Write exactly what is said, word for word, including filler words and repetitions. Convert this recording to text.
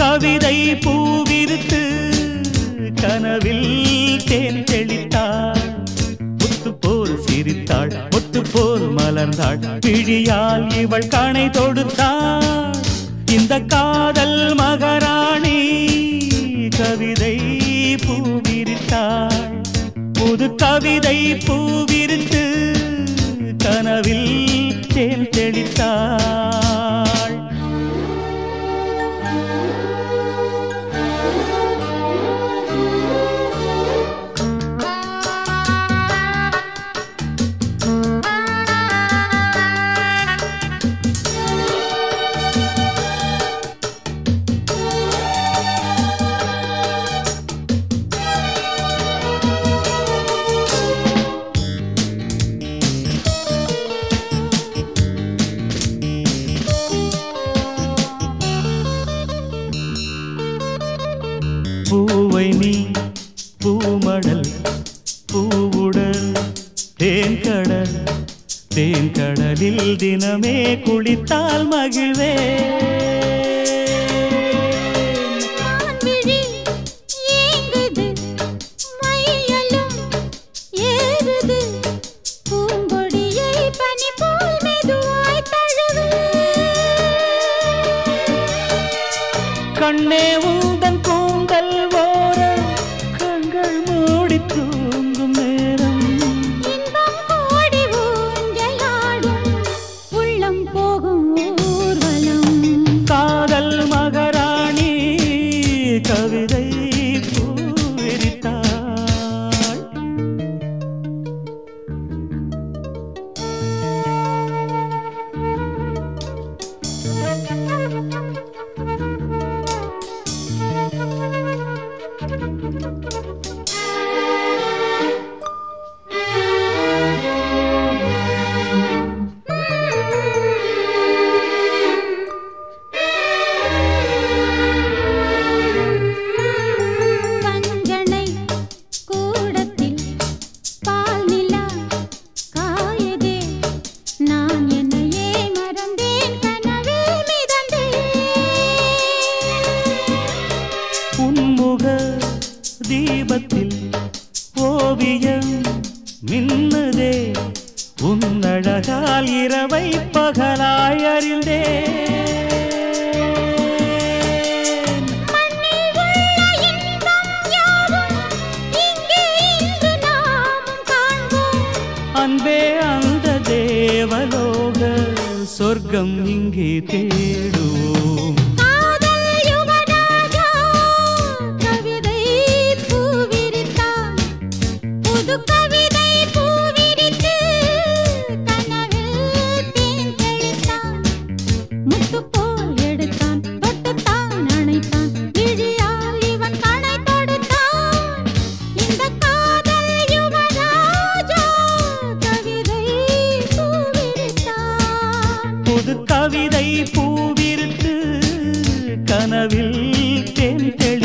கவிதை பூவிருத்து கனவில் தேன் தெளித்தாள். முத்து போல் சிரித்தாள், முத்து போல் மலர்ந்தாள், விழியால் இவள் கணை தொடுத்தாள். இந்த காதல் மகாராணி கவிதை பூவிரித்தாள். புது கவிதை பூவிரித்து கனவில் தேன் தெளித்தாள். பூவை நீ பூமடல் பூவுடல் தேன்கடல் தேன்கடலில் தினமே குளித்தால் மகிழ்வே. கண்ணே உந்தன் கூந்தல் ஓர கண்கள் மூடி தூங்கும் நேரம் கோடி ஊஞ்சலாடும் உள்ளம் போகும் ஊர்வலம். காதல் மகாராணி கவிதை பூவிரித்தாள். தீபத்தில் ஓவியம் மின்னதே உன்னழகால் இரவை பகலாய் அறிந்தே. அன்பே அந்த தேவலோக சொர்க்கம் இங்கே தேடுவோம். புது கவிதை பூவிருத்து கனவில் தேன் தெளி